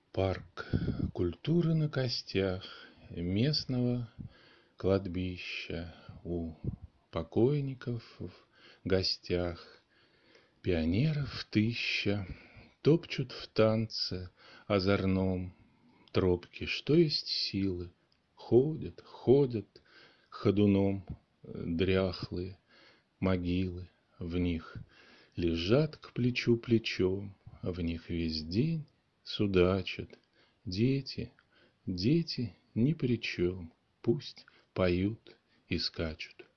Парк культуры на костях местного кладбища. У покойников в гостях пионеров тысяча топчут в танце озорном тропки, что есть силы. Ходят, ходят ходуном дряхлые могилы. В них лежат к плечу плечом, в них весь день судачат. Дети, дети ни при чем, пусть поют и скачут.